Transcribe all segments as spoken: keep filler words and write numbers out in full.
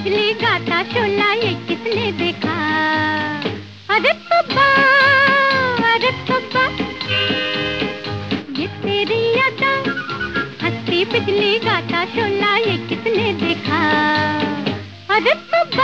बिजली गाता शोला ये किसने देखा? अरे तब्बा, अरे तब्बा, ये तेरी अदा, हंसती बिजली गाता शोला ये किसने देखा? अरे तब्बा।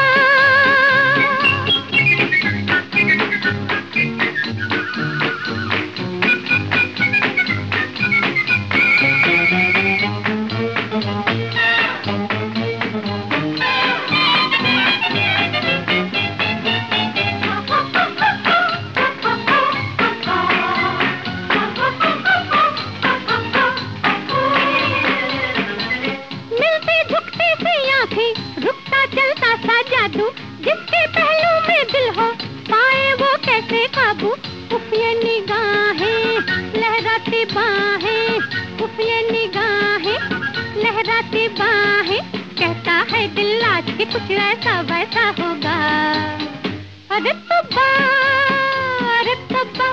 चलता सा जादू जिसके पहलू में दिल हो पाए वो कैसे काबू? उफ ये निगाहें लहराती बाहें, उफ ये निगाहें लहराती बाहें, कहता है दिल आज के कुछ ऐसा वैसा होगा। अरे तब्बा, अरे तब्बा,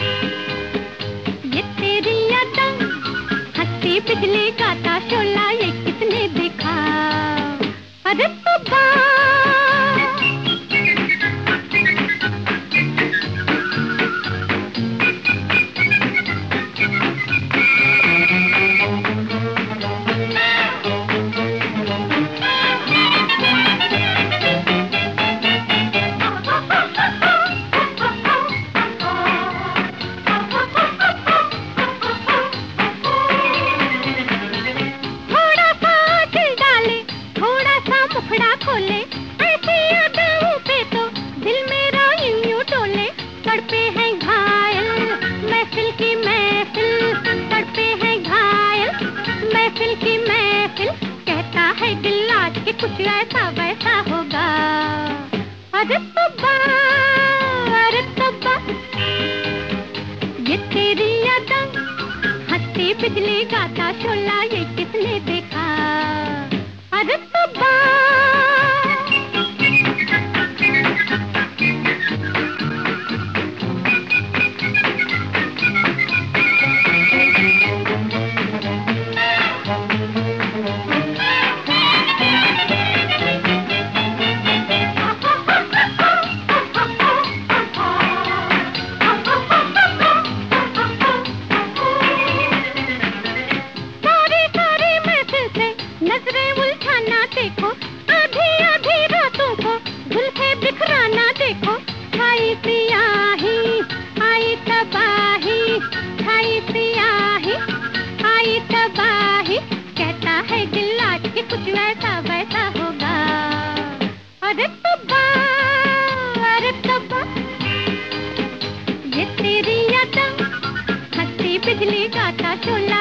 ये तेरी अदा, हंसती बिजली गाता शोला ये किसने देखा? अरे तब्बा। मुखड़ा खोले ऐसी अदाओं पे तो दिल मेरा यूं यूं टोले। तड़पे हैं घायल महफिल की महफिल, तड़पे हैं घायल महफिल की महफिल, कहता है दिल आज के कुछ ऐसा वैसा होगा। अरे तब्बा, अरे तब्बा, ये तेरी अदा, हंसती बिजली गाता शोला ये किसने देखा? अरे तब्बा। नजरें उलझाना देखो, आधी आधी रातों को जुल्फे बिखराना देखो। आई सियाही आई तबाही, आई सियाही आई तबाही, कहता है दिल आज के कुछ वैसा वैसा होगा। अरे तब्बा, अरे तब्बा, ये तेरी अदा, हंसती बिजली गाता शोला